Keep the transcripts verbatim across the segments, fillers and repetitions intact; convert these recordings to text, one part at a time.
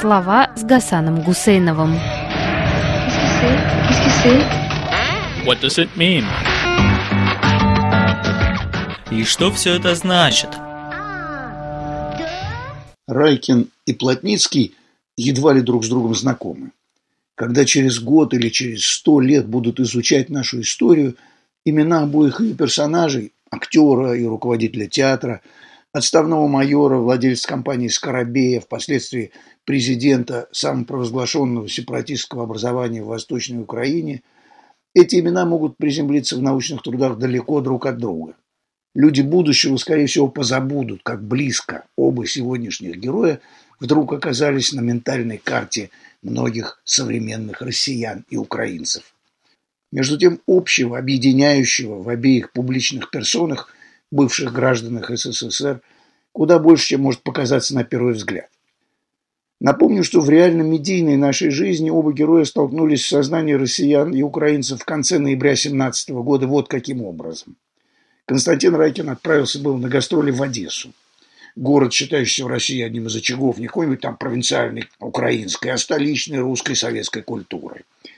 Слова с Гасаном Гусейновым. What does it mean? И что все это значит? Райкин и Плотницкий едва ли друг с другом знакомы. Когда через год или через сто лет будут изучать нашу историю, имена обоих ее персонажей, актера и руководителя театра, отставного майора, владельца компании «Скоробея», впоследствии президента самопровозглашенного сепаратистского образования в Восточной Украине, эти имена могут приземлиться в научных трудах далеко друг от друга. Люди будущего, скорее всего, позабудут, как близко оба сегодняшних героя вдруг оказались на ментальной карте многих современных россиян и украинцев. Между тем, общего, объединяющего в обеих публичных персонах, бывших гражданах СССР, куда больше, чем может показаться на первый взгляд. Напомню, что в реально-медийной нашей жизни оба героя столкнулись в сознании россиян и украинцев в конце ноября семнадцатого года вот каким образом. Константин Райкин отправился был на гастроли в Одессу. Город, считающийся в России одним из очагов не какой-нибудь там провинциальной украинской, а столичной русской советской культуры.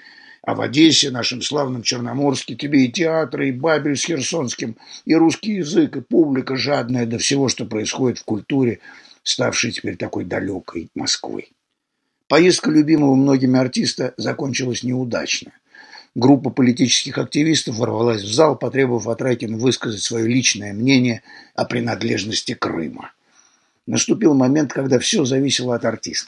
А в Одессе, нашем славном Черноморске, тебе и театры, и Бабель с Херсонским, и русский язык, и публика жадная до всего, что происходит в культуре, ставшей теперь такой далекой Москвой. Поездка любимого многими артиста закончилась неудачно. Группа политических активистов ворвалась в зал, потребовав от Райкина высказать свое личное мнение о принадлежности Крыма. Наступил момент, когда все зависело от артиста.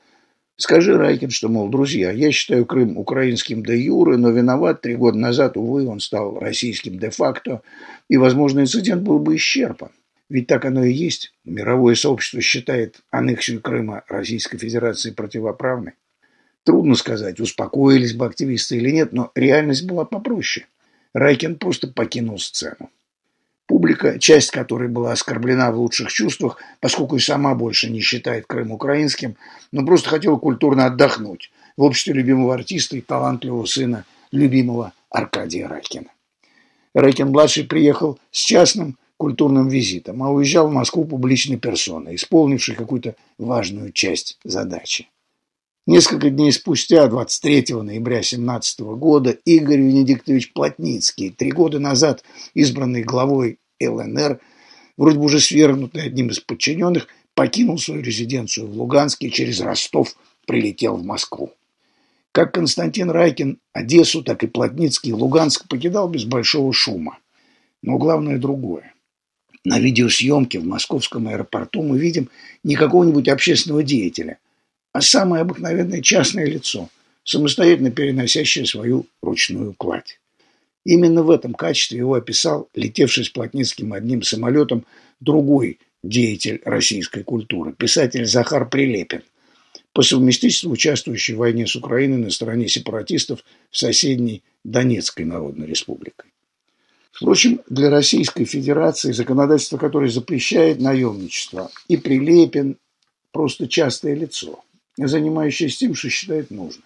Скажи, Райкин, что, мол, друзья, я считаю Крым украинским де юре, но виноват, три года назад, увы, он стал российским де-факто, и, возможно, инцидент был бы исчерпан. Ведь так оно и есть. Мировое сообщество считает аннексию Крыма Российской Федерации противоправной. Трудно сказать, успокоились бы активисты или нет, но реальность была попроще. Райкин просто покинул сцену. Публика, часть которой была оскорблена в лучших чувствах, поскольку и сама больше не считает Крым украинским, но просто хотела культурно отдохнуть в обществе любимого артиста и талантливого сына любимого Аркадия Райкина. Райкин-младший приехал с частным культурным визитом, а уезжал в Москву публичной персоной, исполнившей какую-то важную часть задачи. Несколько дней спустя, двадцать третьего ноября семнадцатого года, Игорь Венедиктович Плотницкий, три года назад избранный главой эл эн эр, вроде бы уже свергнутый одним из подчиненных, покинул свою резиденцию в Луганске и через Ростов прилетел в Москву. Как Константин Райкин Одессу, так и Плотницкий Луганск покидал без большого шума. Но главное другое. На видеосъемке в московском аэропорту мы видим не какого-нибудь общественного деятеля, а самое обыкновенное частное лицо, самостоятельно переносящее свою ручную кладь. Именно в этом качестве его описал летевший с Плотницким одним самолетом другой деятель российской культуры, писатель Захар Прилепин, по совместительству участвующий в войне с Украиной на стороне сепаратистов в соседней Донецкой Народной Республикой. Впрочем, для Российской Федерации, законодательство которой запрещает наемничество, и Прилепин просто частое лицо, занимающееся тем, что считает нужным.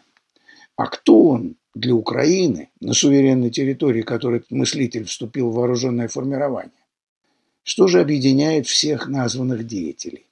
А кто он для Украины, на суверенной территории которой мыслитель вступил в вооруженное формирование? Что же объединяет всех названных деятелей?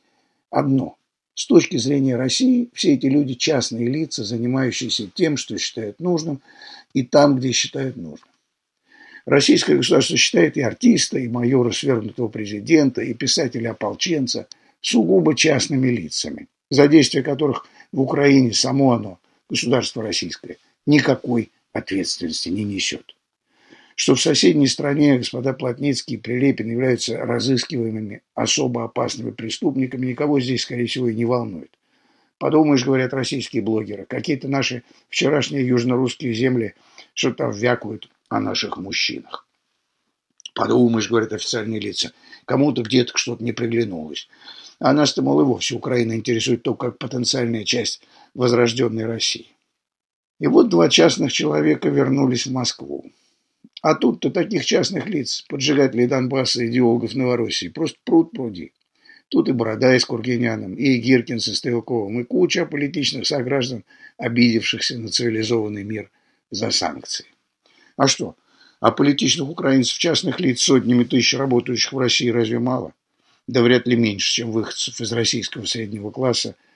Одно. С точки зрения России, все эти люди – частные лица, занимающиеся тем, что считают нужным, и там, где считают нужным. Российское государство считает и артиста, и майора свергнутого президента, и писателя-ополченца сугубо частными лицами, за действия которых в Украине само оно, государство российское, никакой ответственности не несет. Что в соседней стране господа Плотницкий и Прилепин являются разыскиваемыми особо опасными преступниками, никого здесь, скорее всего, и не волнует. Подумаешь, говорят российские блогеры, какие-то наши вчерашние южнорусские земли что-то там вякают о наших мужчинах. Подумаешь, говорят официальные лица, кому-то где-то что-то не приглянулось. А нас-то, мол, и вовсе Украина интересует только как потенциальная часть возрожденной России. И вот два частных человека вернулись в Москву. А тут-то таких частных лиц, поджигателей Донбасса и идеологов Новороссии, просто пруд пруди. Тут и Бородай с Кургиняном, и Гиркин со Стрелковым, и куча политичных сограждан, обидевшихся на цивилизованный мир за санкции. А что? А политичных украинцев, частных лиц, сотнями тысяч работающих в России разве мало? Да вряд ли меньше, чем выходцев из российского среднего класса,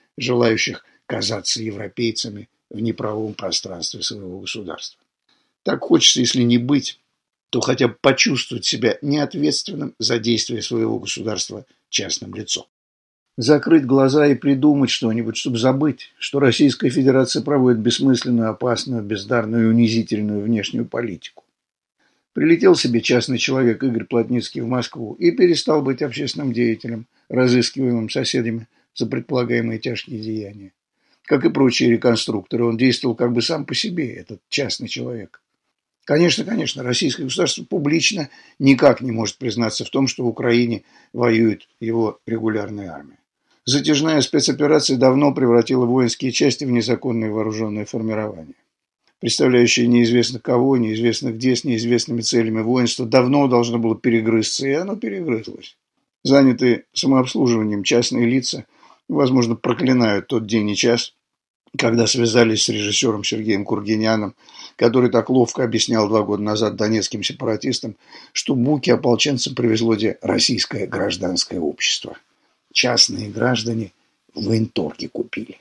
желающих казаться европейцами в неправовом пространстве своего государства. Так хочется, если не быть, то хотя бы почувствовать себя неответственным за действия своего государства частным лицом. Закрыть глаза и придумать что-нибудь, чтобы забыть, что Российская Федерация проводит бессмысленную, опасную, бездарную и унизительную внешнюю политику. Прилетел себе частный человек Игорь Плотницкий в Москву и перестал быть общественным деятелем, разыскиваемым соседями за предполагаемые тяжкие деяния. Как и прочие реконструкторы, он действовал как бы сам по себе, этот частный человек. Конечно, конечно, российское государство публично никак не может признаться в том, что в Украине воюет его регулярная армия. Затяжная спецоперация давно превратила воинские части в незаконные вооруженные формирования. Представляющие неизвестно кого, неизвестно где, с неизвестными целями воинство давно должно было перегрызться, и оно перегрызлось. Занятые самообслуживанием частные лица, возможно, проклинают тот день и час, когда связались с режиссером Сергеем Кургиняном, который так ловко объяснял два года назад донецким сепаратистам, что буки ополченцам привезло где российское гражданское общество. Частные граждане в военторге купили.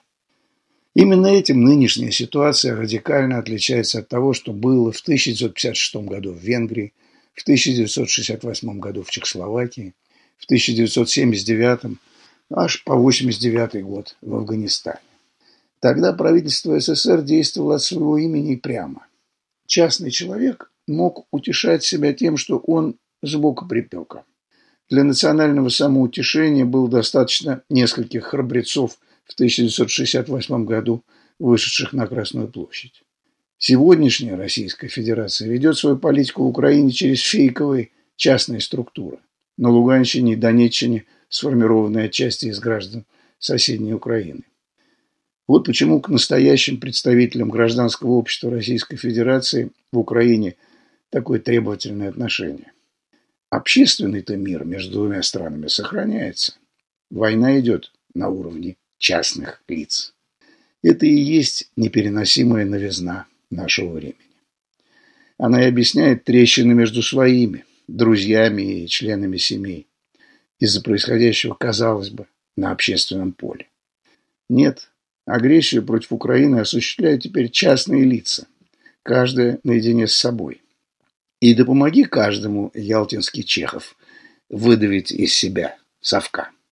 Именно этим нынешняя ситуация радикально отличается от того, что было в тысяча девятьсот пятьдесят шестом году в Венгрии, в тысяча девятьсот шестьдесят восьмом году в Чехословакии, в тысяча девятьсот семьдесят девятом аж по восемьдесят девятый год в Афганистане. Тогда правительство СССР действовало от своего имени прямо. Частный человек мог утешать себя тем, что он сбоку припека. Для национального самоутешения было достаточно нескольких храбрецов в тысяча девятьсот шестьдесят восьмом году, вышедших на Красную площадь. Сегодняшняя Российская Федерация ведет свою политику в Украине через фейковые частные структуры. На Луганщине и Донеччине сформированные отчасти из граждан соседней Украины. Вот почему к настоящим представителям гражданского общества Российской Федерации в Украине такое требовательное отношение. Общественный-то мир между двумя странами сохраняется. Война идет на уровне частных лиц. Это и есть непереносимая новизна нашего времени. Она и объясняет трещины между своими, друзьями и членами семей из-за происходящего, казалось бы, на общественном поле. Нет, агрессию против Украины осуществляют теперь частные лица, каждая наедине с собой. И да помоги каждому ялтинский Чехов выдавить из себя совка.